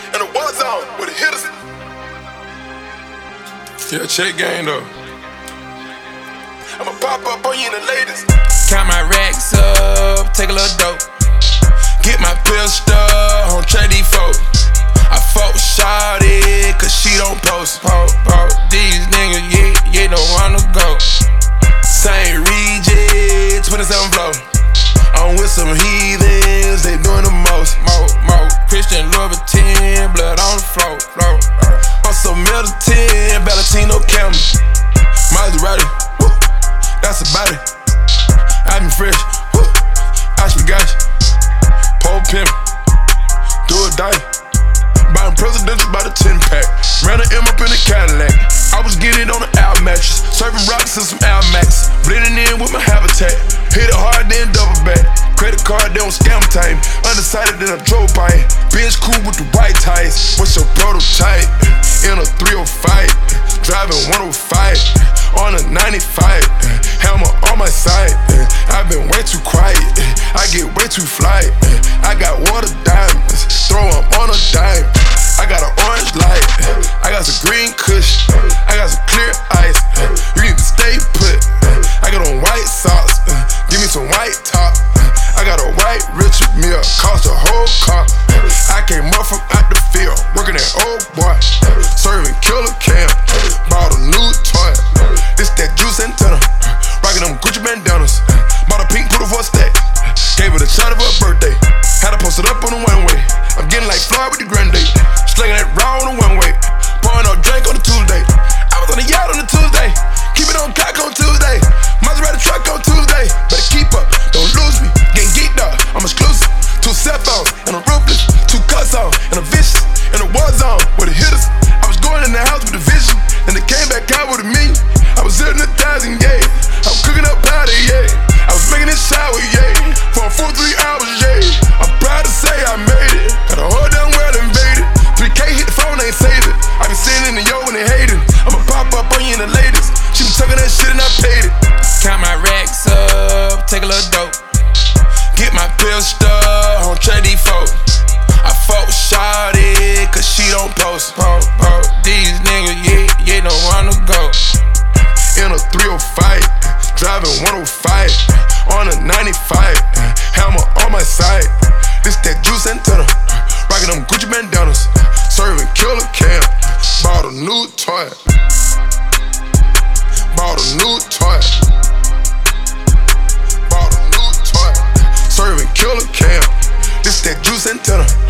in the war zone with the hitters. Yeah, check game though. I'ma pop up on you in the latest. Count my racks up, take a little dope. Get my pistol on trade these folks. I fuck with shawty, cause she don't post. These niggas, yeah, don't wanna go. Same region, 27 flow. I'm with some heathens, they doing the most. Christian Louboutin, blood on the floor. On some Middleton, Valentino camera. Maserati, woo, that's about it. I been fresh, woo, I got you. Pole pimp, do or die. Buying presidential by the 10-pack. Ran an M up in the Cadillac. I was getting it on the Al mattress. Serving rocks and some Al Max. Blending in with my habitat. Hit it hard, then double back. Credit card, they don't scam time. Undecided, then I drove by it. Benz cool with the white tires. What's your prototype? In a 305. Driving 105. On a 95. Hammer on my side. I've been way too quiet. I get way too fly. I got water diamonds. Throw them on a dime. I got an orange light. I got some green kush. I got some clear ice. You need to stay put. I got on white socks. Give me some white top. I got a white Richard Mille. Cost a whole car. I came up from out the field. Working at old boy. Serving killer cam. Bought a new toy. This that juice antenna. Rocking them Gucci bandanas. Bought a pink poodle for a stack. Gave it a shot of her birthday. Had to post it up on the one way. I'm getting like Floyd with the Grande. Slinging that raw on the one way. Pouring out drink on the Tuesday. I was on the yacht on the Tuesday. Keep it on cock on Tuesday. Maserati truck on Tuesday. Better keep up, don't lose me. Getting geeked up, I'm exclusive. 2 cell phones and a ruthless. 2 cuts on and a vicious. In a war zone with the hitters. I was going in the house with a vision. And they came back out with a million. I was hypnotizing, yeah. I was cooking up powder, yeah. I was making it shower, yeah. For a full 3 hours, yeah. I'm proud to say I made it. Got a whole damn world invaded. 3K hit the phone, ain't save it. I been sitting in the yo when they hate it. I'ma pop up on you in the latest. She been tucking that shit and I paid it. Count my racks up, take a little dope. Get my pistol on trade these folks. I fuck with shawty, cause she don't post. These niggas, yeah, don't wanna go. In a 305, driving 105. On a 95, hammer on my side. This that juice antenna. Rocking them Gucci bandanas. Serving killer cam. Bought a new toy. Bought a new toy. Bought a new toy. Serving killer cam. This that juice antenna.